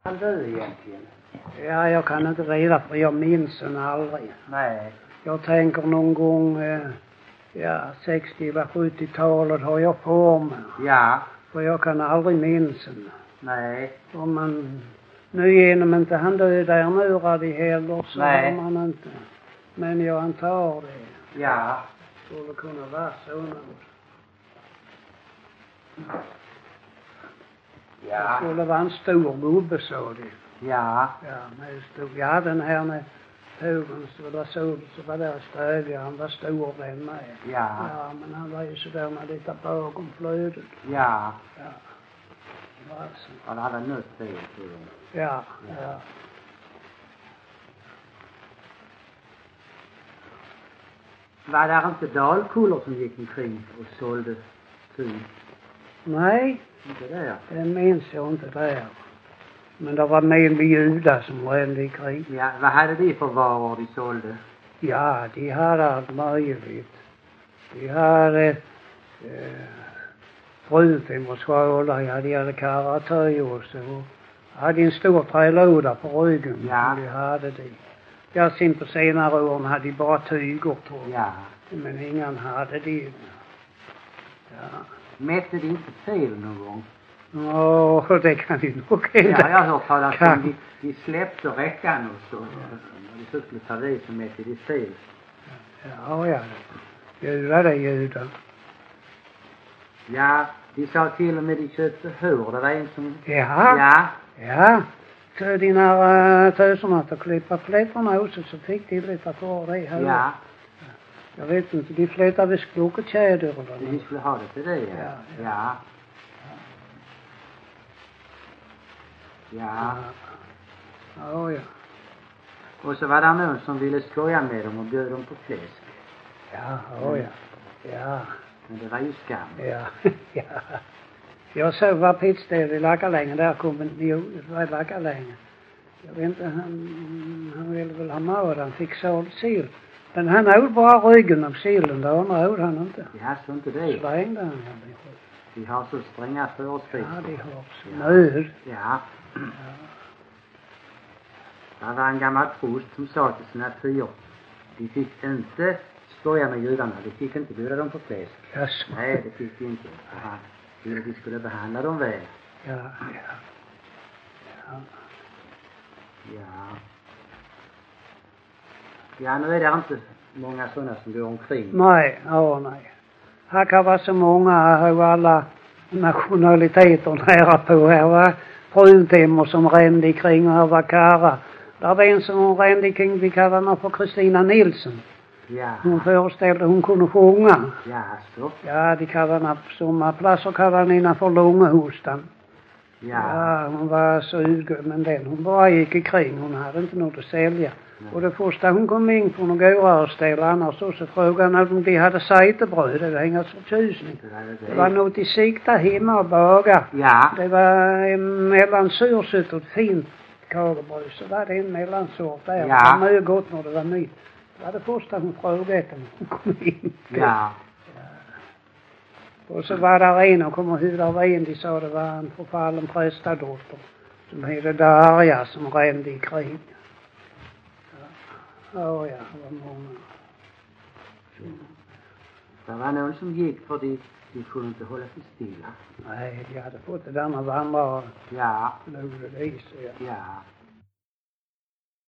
Han död egentligen? Ja, jag kan inte reda för jag minns den aldrig. Nej. Jag tänker någon gång, 60 eller 70-talet har jag på mig. Ja. För jag kan aldrig minns den. Nej. Om man, nu genom inte han död där nu radi heller så har man inte. Men jag antar det. Ja. Skulle kunna vara så något. Ja. Det skulle vara en stor gubbe så det. Ja. Ja, men stod, ja den här med tågen så var där stödja, han var stor den med. Ja. Ja, men han var ju sådär med lite bakom flödet. Ja. Ja. Det var så. Han hade nött det till. Ja, ja. Var det inte dalkullor som gick omkring och sålde tyg? Nej, Inte där. det minns jag inte där. Men det var med judar som rände i krig. Ja, vad hade de för varor de sålde? Ja, de hade allt möjligt. De hade brudfimmerskålar, ja, de hade karatöj och så. Hade en stor trälåda på ryggen. Ja. De hade de. Ja, sen på senare åren hade de bara tyger tror jag. Ja. Men ingen hade det. Ja. Mätte de inte fel någon gång? Åh, det kan ju nog hända. Ja, jag har hört talas om de släppte räckan och så. När de så skulle ta vid så mätte de fel. Ja. Judar är judar. Ja, de sa till och med de köpte hår. Det var en som... Ja. Ja. Så de när töserna att klippa flätterna också så fick de lite för det här. Ja. Jag vet inte, de flätade vid sklokekedjor eller De något. skulle ha det till det, ja. Ja. Ja. Ja. Och så var det någon som ville skoja med dem och bjöd dem på fläsk. Ja. Ja. Men det var ju skam. Ja. Jag såg var pitställ i Lackalängen, där kom en, det var i Lackalängen. Jag vet inte, han ville väl ha mat, han fick såld sill. Men han åt bara ryggen av sillen, det andra åt han inte. Ja, så inte det. Slängde han. De har så stränga föreskrifter. Ja, de har så nöd. Ja. Det var en gammal prost som sa till sina tior. De fick inte skoja med judarna, de fick inte bjuda dem på fläsk. Yes. Nej, det fick de inte. De skulle behandla dem väl. Ja. Ja, nu är det inte många sådana som går omkring. Nej. Här kan vara så många av alla nationaliteter nära på. Här var fruntimmer som rände kring och här var Kara. Där var en som rände kring, vi kallar henne för Kristina Nilsson. Ja. Hon föreställde, hon kunde sjunga. Ja, så. Ja, de kallar henne på sommarplatser kallar henne för långehostan. Ja, hon var så utgådd, men hon bara gick kring. Hon hade inte något att sälja. Nej. Och det första hon kom in på någon gårare ställe annars så frågade hon om de hade sajtebröd. Det var inget förtjusning. Det var något i sikta hemma och baga. Ja. Det var mellan sursött och fint kagebröd. Så var det en mellansort där. Ja. Det var mycket gott när det var nytt. Det var det första hon frågade om hon kom in. Ja. Och så var där en, och kommer hur där var en, de sa det var en förfallen prästadotter som hette Darja som rände i krig. Ja, det var många. Det var någon som gick för de kunde inte hålla sig stilla. Nej, de hade fått det där med vandra. Ja. Blodet i sig. Ja.